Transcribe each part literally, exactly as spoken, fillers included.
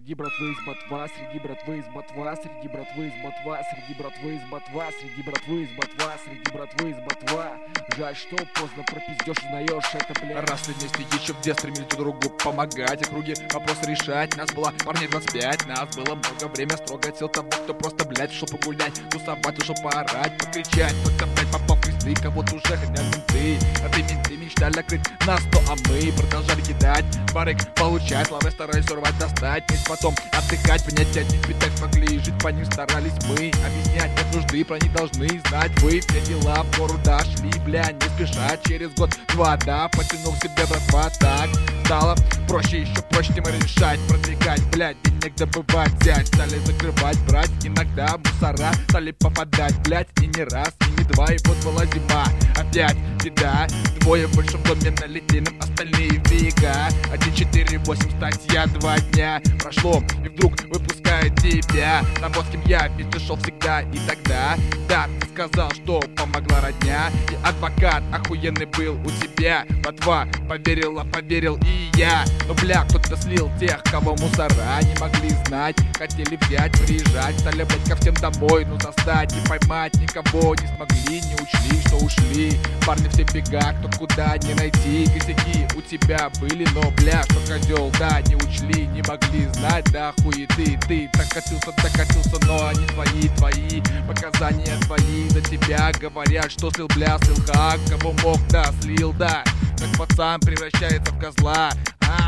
Среди братвы из ботва, среди братвы из ботва, среди братвы из ботва, среди братвы из ботва, среди братвы из ботва, среди братвы из ботва. Жаль, что поздно пропиздешь, узнаешь это, блядь. Росли вместе еще в детстве, стремились друг другу помогать, округи вопросы решать. Нас было парней двадцать пять, нас было много, время строго отсел того, кто просто, блядь, шел погулять, тусовать, ушел поорать, покричать. Кто-то, блядь, попал в кресты, кого-то уже хотят менты. А ты менты мечтали накрыть нас, то а мы продолжали кидать. Барык получать, славы старались урвать, достать. Ведь потом отдыхать, понять один пятак смогли, жить по ним старались мы. Объяснять нет нужды, про них должны знать вы. Все дела в пору дошли, бля, не спеша. Через год-два, да, потянул себе братва. Так стало проще, еще проще темы решать, продвигать, блядь, денег добывать, взять. Стали закрывать, брать, иногда мусора стали попадать, блядь, и не раз, и не два. И вот была зима, опять беда. Двое в большом доме налетели нам остальные века. Один, четыре, восемь, статья, два дня прошло, и вдруг выпускает тебя. Того, с кем я вместе шел всегда. И тогда, да, ты сказал, что помогла родня. И адвокат охуенный был у тебя. Ботва поверила, поверил и я. Но, бля, кто-то слил тех, кого мусора не могли знать. Хотели взять, приезжать, стали, блядь, ко всем домой. Но застать и поймать никого не смогли. Не учли, что ушли парни все в бегах, кто куда не найти. Косяки у тебя были, но, бля, что козел, да, не учли, не могли знать, да, хуеты. Ты докатился, докатился, но они твои, твои показания твои. За тебя говорят, что слил, бля, слил хак. Кого мог, да, слил, да. Как пацан превращается в козла. А.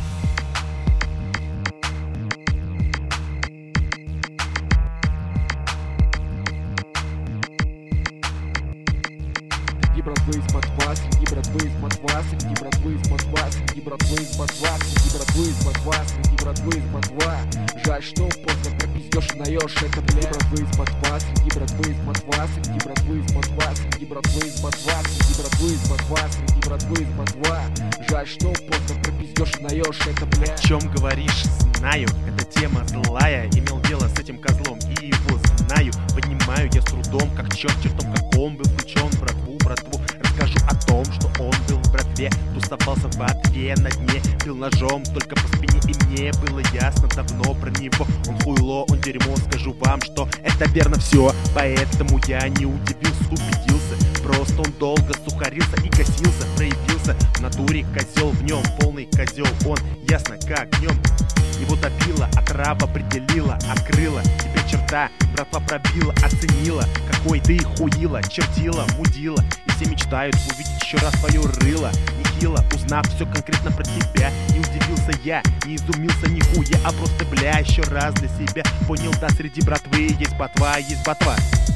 Среди братвы из ботва, среди братвы из ботва, среди братвы из ботва, среди братвы из ботва, среди братвы из ботва, среди братвы из ботва. Жаль, что поздно пропиздешь, узнаешь это, блядь. Братвы из ботва, среди братвы из ботва, среди братвы из ботва, среди братвы из ботва, среди братвы из ботва, среди братвы из ботва. Жаль, что поздно пропиздешь, узнаешь это, блядь. О чем говоришь, знаю, эта тема злая. Имел дело с этим козлом и его знаю. Понимаю я с трудом, как черт чертом, как он был включен в братву, братву. Расскажу о том, что он был в братве, тусовался в отве на дне, бил ножом только по спине, и мне было ясно давно про него. Он хуйло, он дерьмо, скажу вам, что это верно все. Поэтому я не удивился, убедился. Просто он долго сухарился и косился, проявился в натуре козел, в нем полный козел. Он ясно как днем его топила, отрава определила, открыла тебе черта, братва пробила, оценила, какой ты хуила, чертила, мудила. И все мечтают увидеть еще раз твое рыло. Нехило, узнав все конкретно про тебя, не удивился я, не изумился нихуя, а просто, бля, еще раз для себя понял, да, среди братвы есть ботва, есть ботва.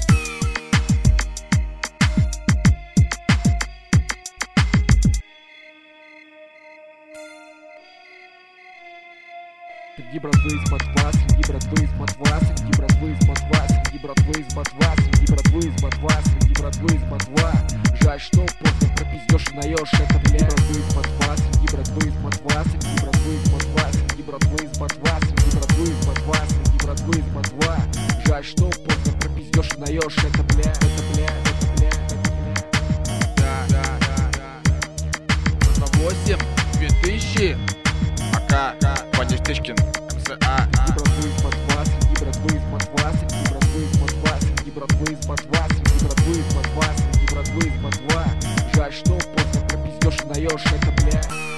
Среди братвы из ботва, среди братвы из ботва, среди братвы из ботва, среди братвы из ботва, среди братвы из ботва, среди братвы из ботва. Жаль, что поздно пропиздешь, узнаешь это, блядь. Братвы из ботва, среди братвы из ботва, среди братвы из ботва, среди братвы из ботва, среди братвы из ботва, среди братвы из ботва. Жаль, что поздно пропиздешь, узнаешь это, блядь, это, блядь, это, блядь, это, блядь. Да, да, да, да. За восемь, две тысячи. Пока, Ваня Стычкин, МСА. Среди братвы из ботва, среди братвы из ботва, среди братвы из ботва, среди братвы из ботва, среди братвы из ботва, среди братвы из ботва. Жаль, что поздно пропиздешь, узнаешь это, блядь.